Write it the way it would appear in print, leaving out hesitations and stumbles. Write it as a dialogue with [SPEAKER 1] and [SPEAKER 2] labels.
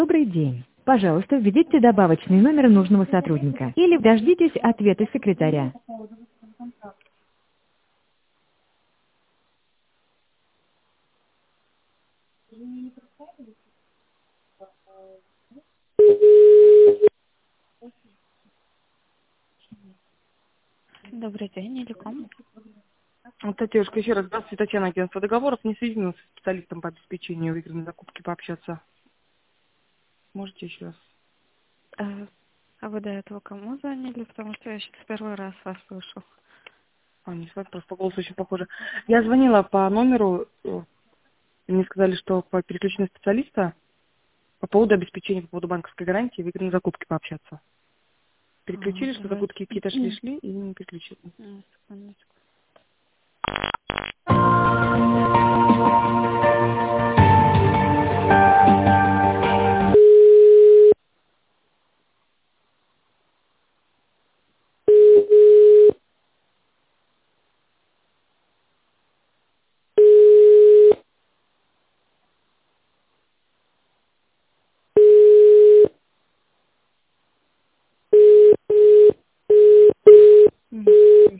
[SPEAKER 1] Добрый день. Пожалуйста, введите добавочный номер нужного сотрудника или дождитесь ответа секретаря. Добрый день, Иликом.
[SPEAKER 2] Татьяшка, еще раз здравствуйте, Татьяна, агентство договоров. Не соединилась с специалистом по обеспечению выигранной закупки пообщаться. Можете еще раз?
[SPEAKER 1] А вы до этого кому звонили? Потому что я сейчас первый раз вас слышу.
[SPEAKER 2] Не с вами, просто по голосу очень похоже. Я звонила по номеру, мне сказали, что по переключению специалиста по поводу обеспечения, по поводу банковской гарантии выигранной закупки пообщаться. Переключили, что
[SPEAKER 1] Давайте.
[SPEAKER 2] закупки какие-то шли и не переключили.
[SPEAKER 1] Секундочку.